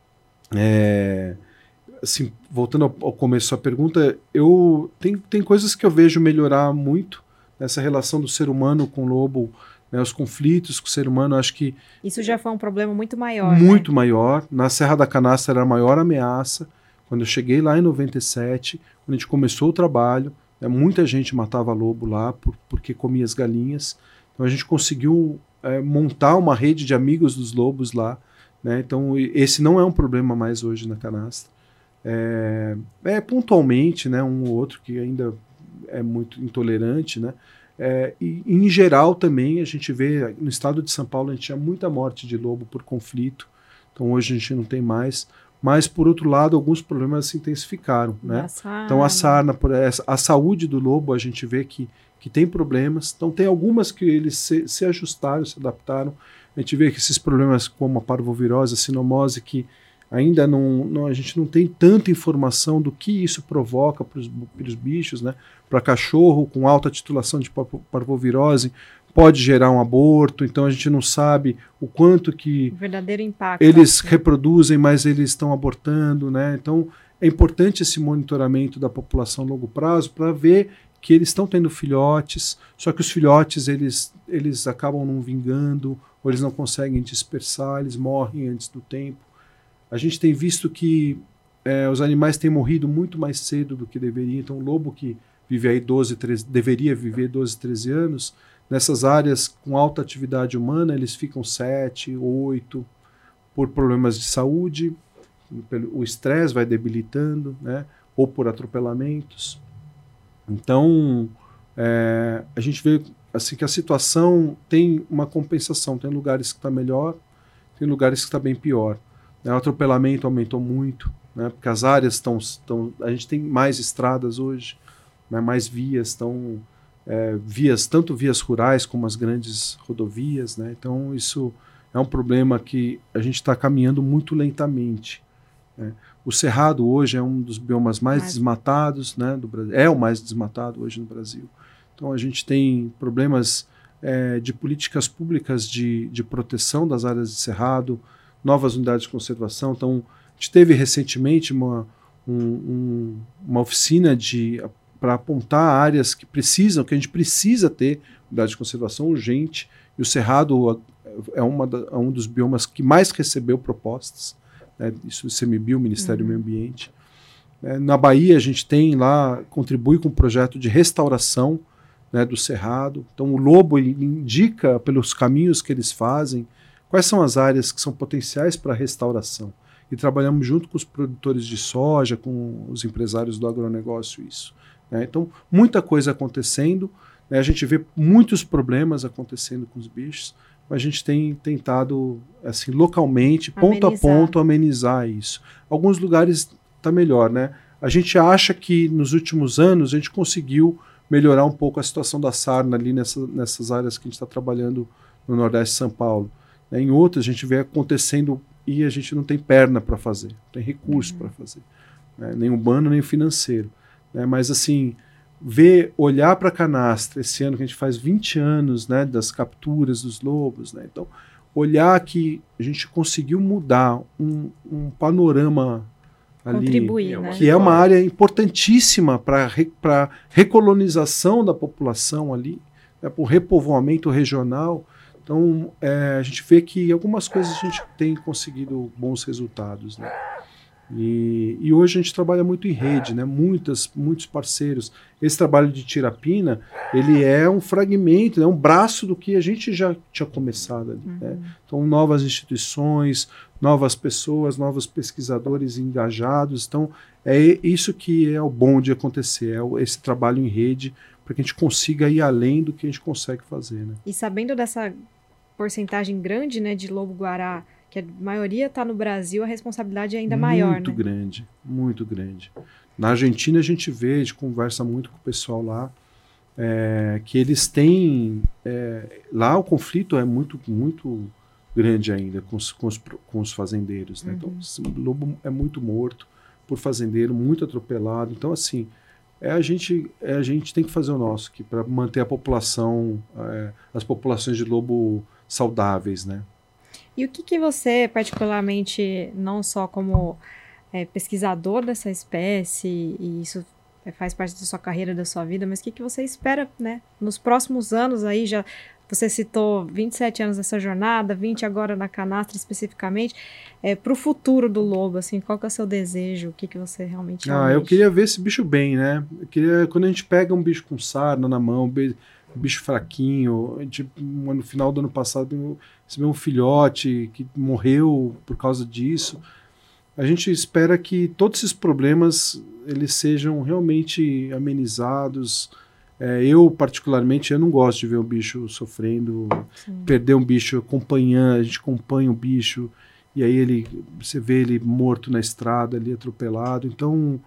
é, assim, voltando ao, ao começo da sua pergunta, eu, tem, tem coisas que eu vejo melhorar muito nessa relação do ser humano com o lobo, né, os conflitos com o ser humano, acho que... Isso já foi um problema muito maior, Muito né? maior. Na Serra da Canastra era a maior ameaça. Quando eu cheguei lá em noventa e sete, quando a gente começou o trabalho, né, muita gente matava lobo lá por, porque comia as galinhas. Então a gente conseguiu é, montar uma rede de amigos dos lobos lá. Né? Então, esse não é um problema mais hoje na canastra. É, é pontualmente, né, um ou outro que ainda é muito intolerante. Né? É, e, em geral, também, a gente vê, no estado de São Paulo, a gente tinha muita morte de lobo por conflito. Então, hoje a gente não tem mais. Mas, por outro lado, alguns problemas se intensificaram. Né? A então, a sarna, a saúde do lobo, a gente vê que, que tem problemas. Então, tem algumas que eles se, se ajustaram, se adaptaram. A gente vê que esses problemas como a parvovirose, a sinomose, que ainda não, não, a gente não tem tanta informação do que isso provoca para os bichos, né? Para cachorro com alta titulação de parvovirose, pode gerar um aborto, então a gente não sabe o quanto que o verdadeiro impacto, eles assim. reproduzem, mas eles estão abortando, né? Então é importante esse monitoramento da população a longo prazo para ver que eles estão tendo filhotes, só que os filhotes eles, eles acabam não vingando, ou eles não conseguem dispersar, eles morrem antes do tempo. A gente tem visto que é, os animais têm morrido muito mais cedo do que deveriam. Então, o lobo que vive aí doze, treze, deveria viver doze, treze anos, nessas áreas com alta atividade humana, eles ficam sete, oito, por problemas de saúde, o estresse vai debilitando, né, ou por atropelamentos. Então, é, a gente vê assim, que a situação tem uma compensação. Tem lugares que está melhor, tem lugares que está bem pior. Né? O atropelamento aumentou muito, né? Porque as áreas estão... A gente tem mais estradas hoje, né? Mais vias, estão... É, vias, tanto vias rurais como as grandes rodovias. Né? Então, isso é um problema que a gente está caminhando muito lentamente. Né? O cerrado hoje é um dos biomas mais Mas... desmatados, né, do Brasil. É o mais desmatado hoje no Brasil. Então, a gente tem problemas é, de políticas públicas de, de proteção das áreas de cerrado, novas unidades de conservação. Então, a gente teve recentemente uma, um, um, uma oficina para apontar áreas que precisam, que a gente precisa ter unidade de conservação urgente, e o cerrado é, uma da, é um dos biomas que mais recebeu propostas, né, isso do CEMIBio, Ministério uhum. do Meio Ambiente. É, na Bahia, a gente tem lá, contribui com um projeto de restauração, né, do cerrado. Então o lobo indica pelos caminhos que eles fazem quais são as áreas que são potenciais para restauração. E trabalhamos junto com os produtores de soja, com os empresários do agronegócio isso. Né? Então muita coisa acontecendo, né? A gente vê muitos problemas acontecendo com os bichos, mas a gente tem tentado assim, localmente, ponto amenizar. a ponto, amenizar isso. Alguns lugares está melhor, né? A gente acha que nos últimos anos a gente conseguiu melhorar um pouco a situação da sarna ali nessa, nessas áreas que a gente está trabalhando no Nordeste de São Paulo. Né? Em outras a gente vê acontecendo e a gente não tem perna para fazer, não tem recurso uhum. para fazer, né? Nem humano nem financeiro. Né? Mas assim, ver, olhar para a canastra, esse ano que a gente faz vinte anos, né, das capturas dos lobos, né, então olhar que a gente conseguiu mudar um, um panorama ali, contribuir, né? que é uma área importantíssima para re, para recolonização da população ali, né, para o repovoamento regional. Então, é, a gente vê que algumas coisas a gente tem conseguido bons resultados, né? E, e hoje a gente trabalha muito em rede, né? Muitas, muitos parceiros. Esse trabalho de Tirapina, ele é um fragmento, é um braço do que a gente já tinha começado ali, uhum. né? Então, novas instituições, novas pessoas, novos pesquisadores engajados. Então, é isso que é o bom de acontecer, é esse trabalho em rede, para que a gente consiga ir além do que a gente consegue fazer, né? E sabendo dessa porcentagem grande, né, de lobo-guará, que a maioria está no Brasil, a responsabilidade é ainda muito maior, né? Muito grande, muito grande. Na Argentina a gente vê, a gente conversa muito com o pessoal lá, é, que eles têm... É, lá o conflito é muito, muito grande ainda com os, com os, com os fazendeiros, né? Uhum. Então o lobo é muito morto por fazendeiro, muito atropelado. Então, assim, é a, gente, é a gente tem que fazer o nosso aqui para manter a população, é, as populações de lobo saudáveis, né? E o que, que você, particularmente, não só como é, pesquisador dessa espécie, e isso faz parte da sua carreira, da sua vida, mas o que, que você espera, né, nos próximos anos aí? Já você citou vinte e sete anos dessa jornada, vinte agora na canastra especificamente, é, para o futuro do lobo, assim, qual que é o seu desejo? O que, que você realmente Ah, almeja? eu queria ver esse bicho bem, né? Eu queria, quando a gente pega um bicho com sarna na mão, um bicho fraquinho, a gente, no final do ano passado recebeu um filhote que morreu por causa disso. A gente espera que todos esses problemas eles sejam realmente amenizados. É, eu, particularmente, eu não gosto de ver um bicho sofrendo, Sim. perder um bicho acompanhando, a gente acompanha o bicho e aí ele, você vê ele morto na estrada, ali atropelado. Então,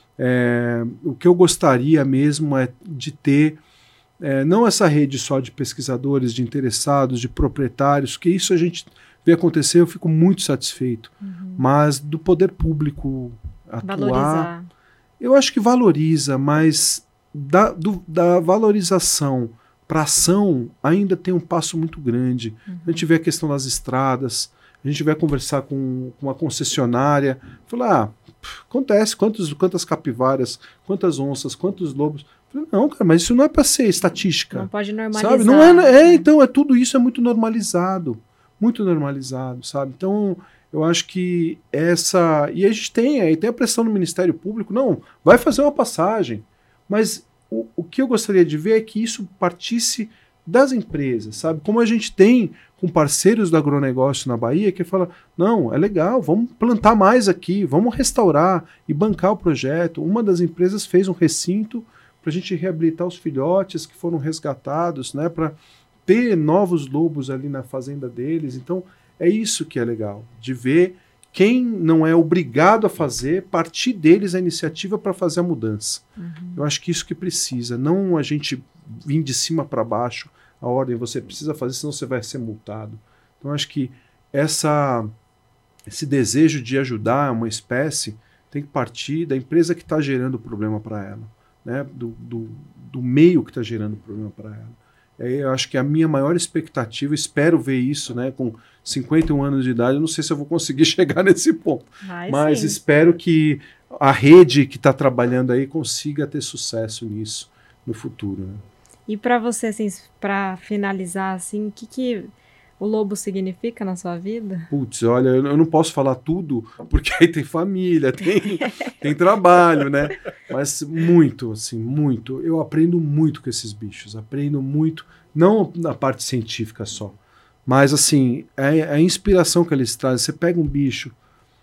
é, o que eu gostaria mesmo é de ter É, não essa rede só de pesquisadores, de interessados, de proprietários, que isso a gente vê acontecer, eu fico muito satisfeito. Uhum. Mas do poder público atuar... Valorizar. Eu acho que valoriza, mas da, do, da valorização para ação ainda tem um passo muito grande. Uhum. A gente vê a questão das estradas, a gente vai conversar com, com uma concessionária, falar, ah, acontece, quantos, quantas capivaras, quantas onças, quantos lobos... Não, cara, mas isso não é para ser estatística. Não pode normalizar. Sabe? Não é, é, então, é tudo isso é muito normalizado. Muito normalizado, sabe? Então, eu acho que essa... E a gente tem, aí tem a pressão do Ministério Público. Não, vai fazer uma passagem. Mas o, o que eu gostaria de ver é que isso partisse das empresas, sabe? Como a gente tem com parceiros do agronegócio na Bahia, que fala, não, é legal, vamos plantar mais aqui, vamos restaurar e bancar o projeto. Uma das empresas fez um recinto para a gente reabilitar os filhotes que foram resgatados, né, para ter novos lobos ali na fazenda deles. Então, é isso que é legal, de ver quem não é obrigado a fazer, partir deles a iniciativa para fazer a mudança. Uhum. Eu acho que isso que precisa, não a gente vir de cima para baixo, a ordem, você precisa fazer, senão você vai ser multado. Então, acho que essa, esse desejo de ajudar uma espécie tem que partir da empresa que está gerando o problema para ela. Né, do, do, do meio que está gerando problema para ela. É, eu acho que a minha maior expectativa, espero ver isso, né, com cinquenta e um anos de idade, eu não sei se eu vou conseguir chegar nesse ponto, Ai, mas sim. espero que a rede que está trabalhando aí consiga ter sucesso nisso no futuro. Né? E para você, assim, para finalizar, assim, o que, que o lobo significa na sua vida? Putz, olha, eu não posso falar tudo, porque aí tem família, tem, tem trabalho, né? Mas muito, assim, muito. Eu aprendo muito com esses bichos, aprendo muito, não na parte científica só, mas, assim, é a inspiração que eles trazem. Você pega um bicho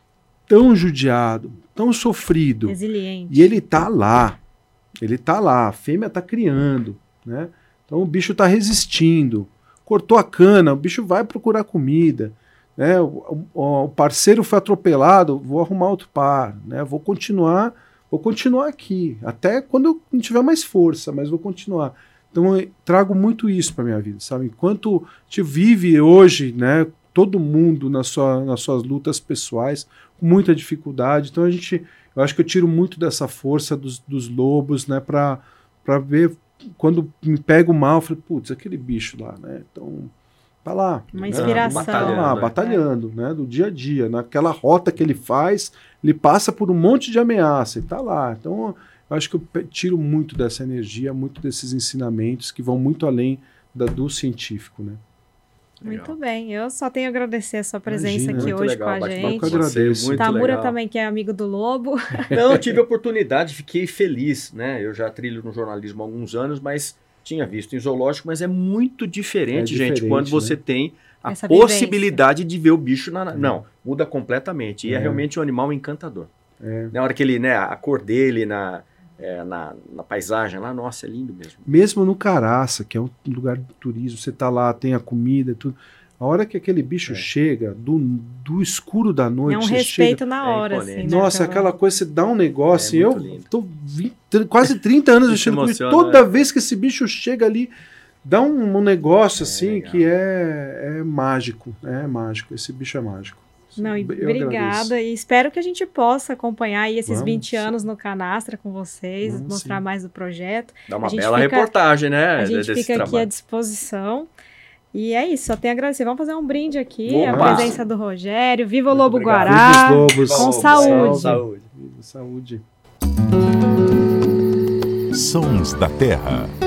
tão judiado, tão sofrido, resiliente, e ele tá lá, ele tá lá, a fêmea tá criando, né? Então o bicho tá resistindo. Cortou a cana, o bicho vai procurar comida, né? O, o, o parceiro foi atropelado, vou arrumar outro par, né? Vou continuar, vou continuar aqui, até quando eu não tiver mais força, mas vou continuar. Então eu trago muito isso para minha vida, sabe? Enquanto a gente vive hoje, né? Todo mundo na sua, nas suas lutas pessoais, com muita dificuldade. Então a gente, eu acho que eu tiro muito dessa força dos, dos lobos, né? Para para ver quando me pego mal, eu falei, putz, aquele bicho lá, né? Então, tá lá. Uma né? inspiração. Tá lá, né? batalhando, né? Do dia a dia, naquela rota que ele faz, ele passa por um monte de ameaça e tá lá. Então, eu acho que eu tiro muito dessa energia, muito desses ensinamentos que vão muito além da, do científico, né? Muito bem, eu só tenho a agradecer a sua presença Imagina, aqui muito hoje legal, com a bate-papo gente. com Eu agradeço. você, muito Tamura legal. também, que é amigo do Lobo. Não, eu tive a oportunidade, fiquei feliz, né? Eu já trilho no jornalismo há alguns anos, mas tinha visto em zoológico, mas é muito diferente, É gente, diferente, quando você né? tem a Essa possibilidade de ver o bicho na... Não, muda completamente. E é, É. realmente um animal encantador. É. Na hora que ele, né, a cor dele na, é, na, na paisagem lá, nossa, é lindo mesmo. Mesmo no Caraça, que é um lugar de turismo, você tá lá, tem a comida, tudo. A hora que aquele bicho É. chega, do, do escuro da noite, É um você respeito chega, na É hora, imponente. assim. né? nossa, aquela coisa, você dá um negócio. É e eu muito lindo. tô vinte, quase trinta anos Isso vestindo com isso. emociona, Toda né? vez que esse bicho chega ali, dá um, um negócio É, assim legal. que é, é mágico. É mágico. Esse bicho é mágico. Não, e Eu obrigada. agradeço. E espero que a gente possa acompanhar aí esses Vamos. vinte anos no Canastra com vocês, Vamos, mostrar sim. mais do projeto. Dá uma A gente bela fica- reportagem, né? A gente desse fica aqui à trabalho. disposição. E é isso, só tenho a agradecer. Vamos fazer um brinde aqui, Opa! a presença do Rogério. Viva o Muito Lobo obrigado. Guará. Viva os lobos. com Lobo, saúde. Saúde. Viva saúde. Sons da Terra.